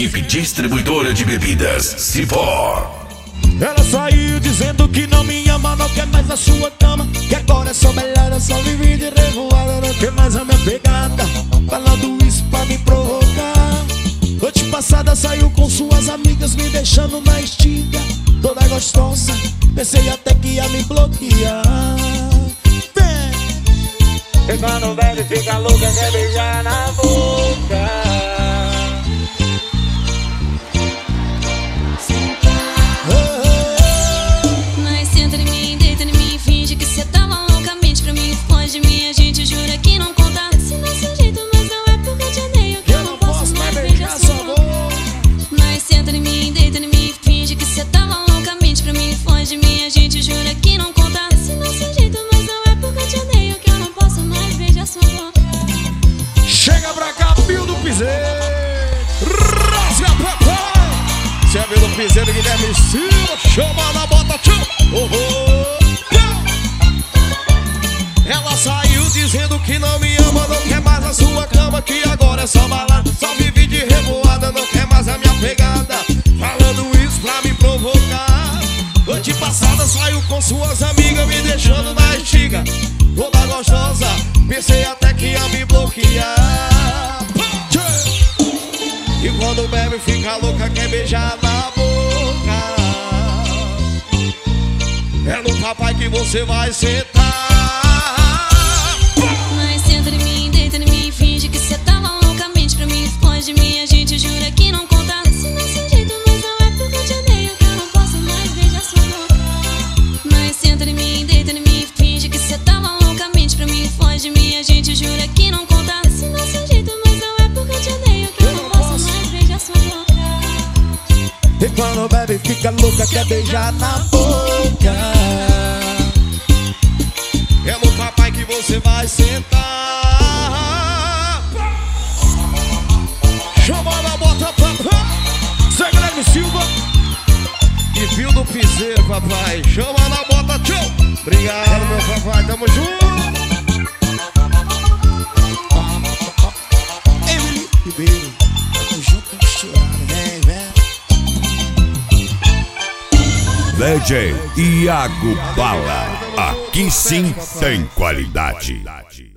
equipe distribuidora de bebidas Cipó. Ela saiu dizendo que não me ama, não quer mais a sua cama, que agora é só melhor, só vive de revoada, não quer mais a minha pegada, falando isso pra me provocar. Noite passada saiu com suas amigas, me deixando na estiga, toda gostosa, pensei até que ia me bloquear. E quando bebe fica louca, quer beijar na boca. Se é do piseiro Guilherme Silva, chama na bota, tchau. Ela saiu dizendo que não me ama, não quer mais a sua cama, que agora é só balada, só vive de revoada, não quer mais a minha pegada, falando isso pra me provocar. Noite passada saiu com suas amigas, me deixando na estiga, toda gostosa, pensei até que ia me bloquear. E quando bebe fica louca, quer beijar na boca. É no papai que você vai sentar. Mas senta em mim, deita em mim, finge que cê tá loucamente pra mim, foge de mim, a gente jura que não conta. Esse nosso jeito, mas não é porque eu te odeio, que eu não posso mais beijar sua boca. Mas senta em mim, deita em mim, finge que cê tá loucamente pra mim, foge de mim, a gente jura que não conta. Esse nosso jeito, mas não é porque eu te odeio, que eu não posso mais beijar sua boca. E quando bebe fica louca, quer beijar na boca. É no papai que você vai sentar. Chama na bota, papai. Zé Guilherme Silva e Fio do Piseiro, papai. Chama na bota, tchau. Obrigado, meu papai, tamo junto. Emily Ribeiro, tamo junto, misturado, vem, vem. DJ Iago Bala, aqui sim tem qualidade.